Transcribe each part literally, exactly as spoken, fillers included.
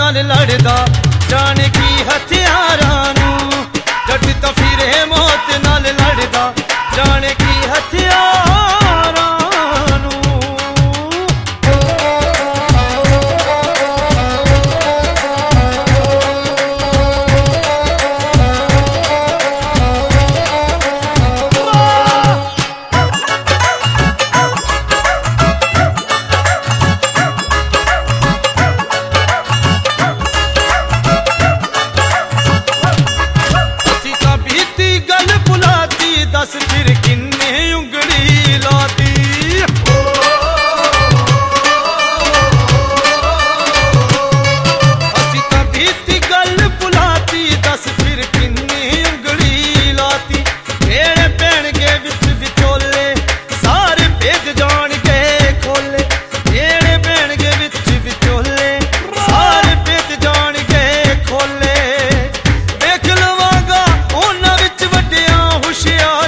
नाल लड़दा जाने की हथियारां नू। जट तां फिरे मौत नाल लड़दा जाने की हथियारां नू। दस फिर किन्ने उंगली लाती असी तां बीती गल बुलाती। दस फिर किन्ने उंगली लाती भेड़ पैणगे विच विचोले सारे भेद जाणगे खोले। भेड़ पैणगे विच विचोले सारे भेद जाणगे खोले। देख लवांगा उन्हां विच वड्डियां हुशियार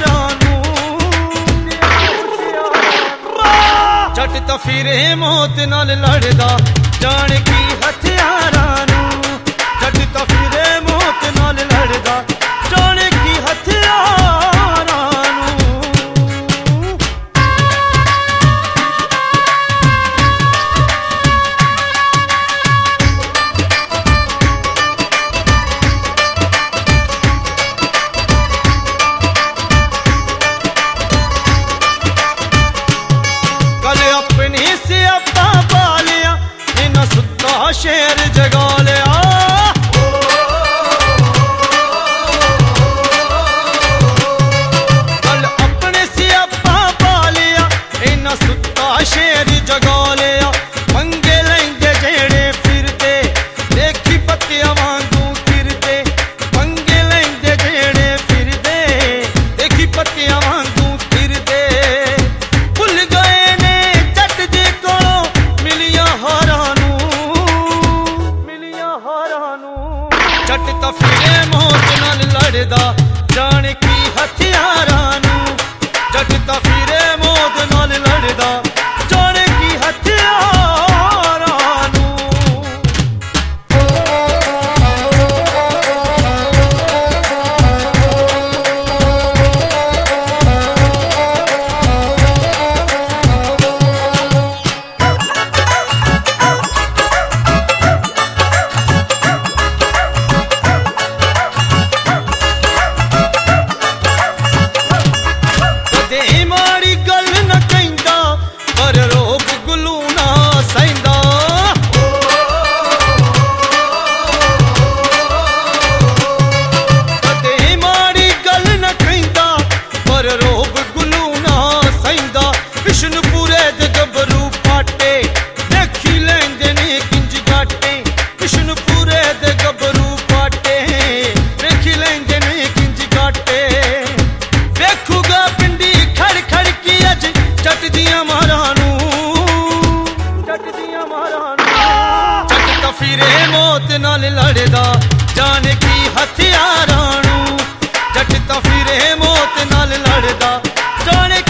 जट तां फिरे मौत नाल लड़दा जाने की हथियारां नू। जट तां फिरे मौत नाल लड़दा जाने की हथियारां नू। अपनी सियापा पा लिया इन्हां सुत्ता शेर जगा लिया। कल अपने सियापा पा लिया इन्हां सुत्ता शेर जगा लिया। पंगे लैंदे जेड़े फिरदे देखी पत्तियां वांगू फिरदे। पंगे लैंदे जेड़े फिरदे देखी पत्तियां वांगू फिरदे। भुल गए जट तां फिरे मौत नाल लड़दा जाने की हथियारां नू। जट तां फिरे मौत नाल लड़दा जाने की हथियारां नू। माड़ी गल न कहंदा पर रोग गुलू ना सहिंदा। कदे माड़ी गल न कहंदा पर रोग गुलू ना सहिंदा। विष्णुपुरे दे गबरू पाटे देखी लैंदे ने किंज घाटे। विष्णुपुरे दे गबरू पाटे देखी लैंदे ने किंज घाटे। देखूगा पिंडी जट दियां मारां नू। जट दियां मारां नू। जट तां फिरे मौत नाल लड़दा जाने की हथियारां नू। जट तां फिरे मौत नाल लड़दा जाने